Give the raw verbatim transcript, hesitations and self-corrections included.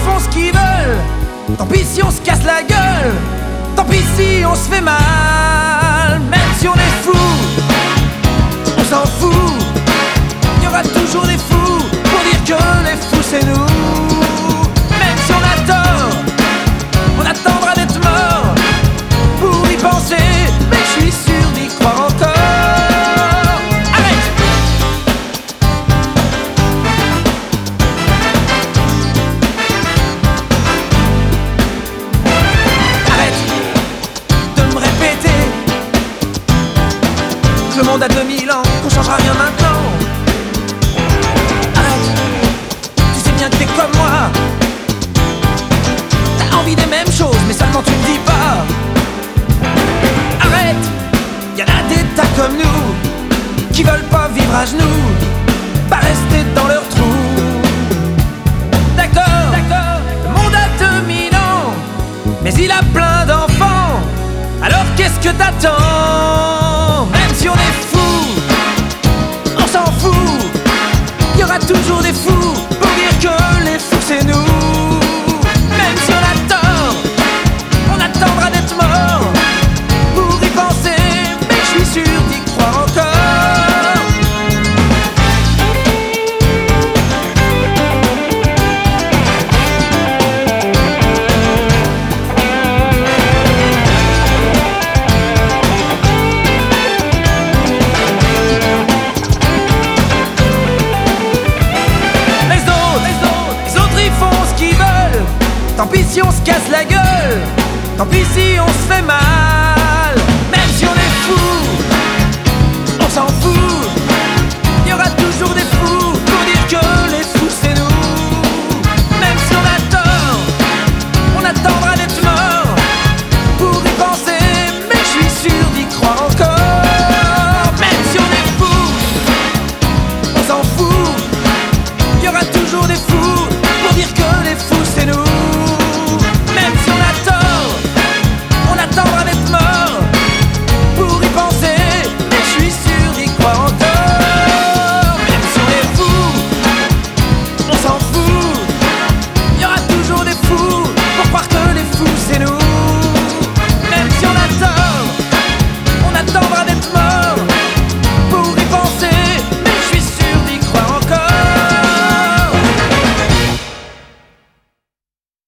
font ce qu'ils veulent. Tant pis si on se casse la gueule, tant pis si on se fait mal. Même si on est fou, on s'en fout. Il y aura toujours des fous pour dire que les fous c'est nous. Même si on a tort, on attendra d'être mort pour y penser, mais je suis sûr d'y croire encore. Le monde a deux mille ans, qu'on changera rien maintenant. Arrête, tu sais bien que t'es comme moi. T'as envie des mêmes choses, mais seulement tu ne dis pas. Arrête, y'en a des tas comme nous qui veulent pas vivre à genoux, pas rester dans leur trou. D'accord, d'accord, le monde a deux mille ans, mais il a plein d'enfants. Alors qu'est-ce que t'attends? Même si on est fou, on s'en fout. Il y aura toujours des fous pour dire que les fous c'est nous. Même si on a tort, on attendra d'être mort pour y penser, mais je suis sûr d'y croire encore. Tant pis si on se casse la gueule, tant pis si on se fait mal. Même si on est fou,